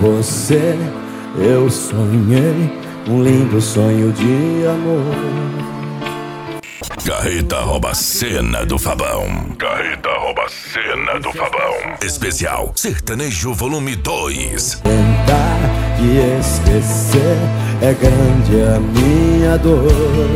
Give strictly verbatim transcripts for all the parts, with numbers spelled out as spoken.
você eu sonhei um lindo sonho de amor. Carreta rouba a cena do Fabão. Carreta rouba a cena do Fabão. Especial Sertanejo Volume dois. Tentar te esquecer é grande a minha dor.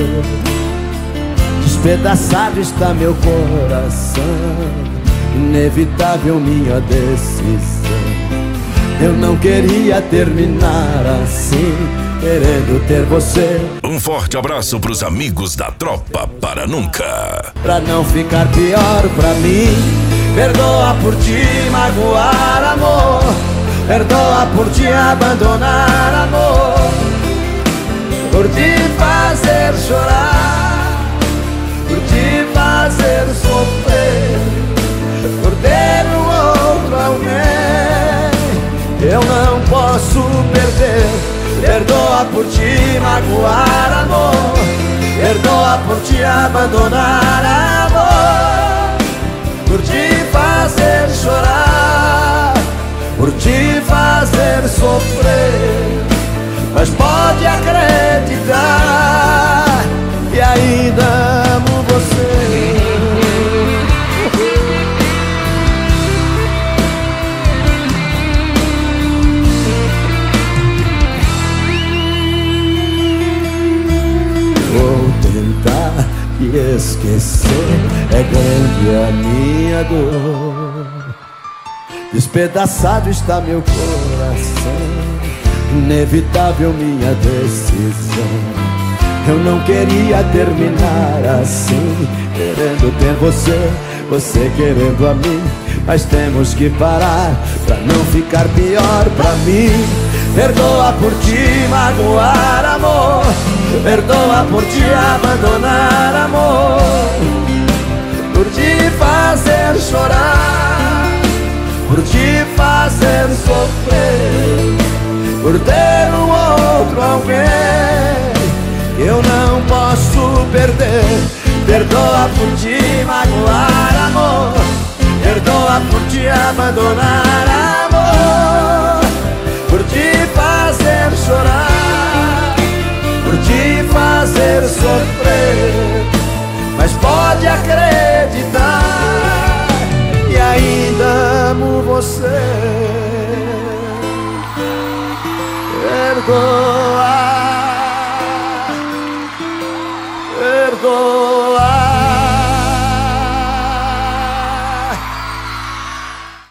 Despedaçado está meu coração, inevitável minha decisão. Eu não queria terminar assim, querendo ter você. Um forte abraço pros amigos da Tropa para Nunca. Pra não ficar pior pra mim, perdoa por te magoar, amor. Perdoa por te abandonar, amor. Por te fazer chorar, por te fazer sofrer, por ter um outro alguém. Eu não posso perder. Perdoa por te magoar, amor. Perdoa por te abandonar, amor. Por te fazer chorar, por te fazer sofrer. Mas pode acreditar que ainda amo você. E esquecer é grande a minha dor. Despedaçado está meu coração, inevitável minha decisão. Eu não queria terminar assim, querendo ter você, você querendo a mim. Mas temos que parar pra não ficar pior pra mim. Perdoa por te magoar, amor. Perdoa por te abandonar, amor. Por te fazer chorar, por te fazer sofrer, por ter um outro alguém que eu não posso perder. Perdoa por te magoar, amor. Perdoa por te abandonar, amor. Por te fazer chorar, por te fazer sofrer. Mas pode acreditar que ainda amo você. Perdoa, perdoa.